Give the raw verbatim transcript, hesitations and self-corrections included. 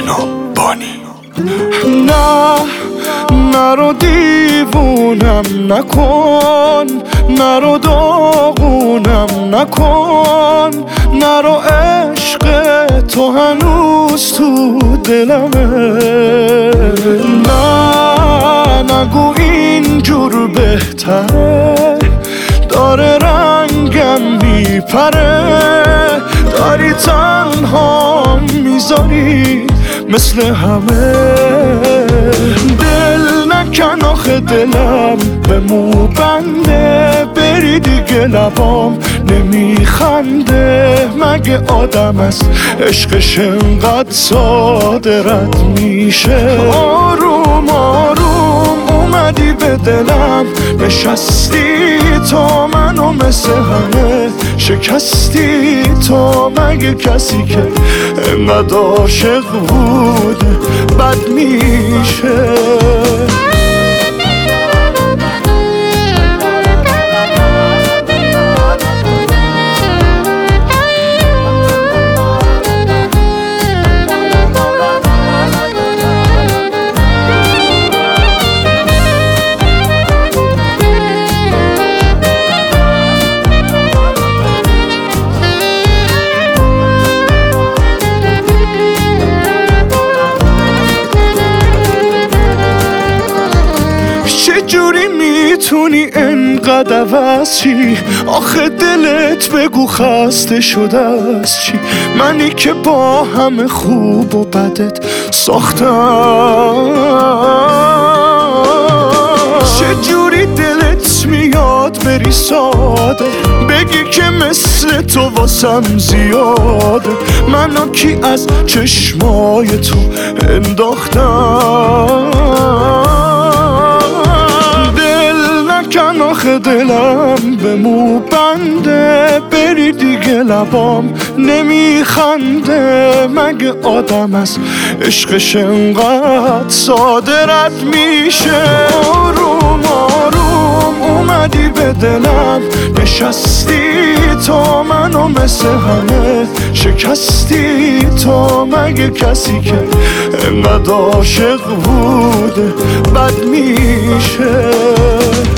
مونا بانی. نه نرو دیوونم نکن، نرو داغونم نکن، نرو عشق تو هنوز تو دلمه. نه نگو اینجور بهتره، داره رنگم میپره، داری تنها میذاری مثل همه. دل نکن آخه دلم به مو بنده، بری دیگه لبام نمیخنده. مگه آدم است عشقش انقدر ساده رد میشه؟ آروم آروم اومدی به دلم نشستی، تو منو مثل همه شکستی. تو مگه کسی که انقدر عاشق بود بد میشه؟ چجوری میتونی انقدر عوض چی؟ آخه دلت بگو خسته شده از چی؟ منی که با همه خوب و بدت ساختم. چجوری دلت میاد بری ساده، بگی که مثل تو واسم زیاده. منو کی از چشمای تو انداختم؟ کن آخه دلم به مو بنده، بری دیگه لبام نمیخنده. مگه آدم است عشقش انقدر صاده رد میشه؟ آروم آروم اومدی به دلم نشستی، تو منو مثل همه شکستی. تو مگه کسی که انقدر عاشق بود بد میشه؟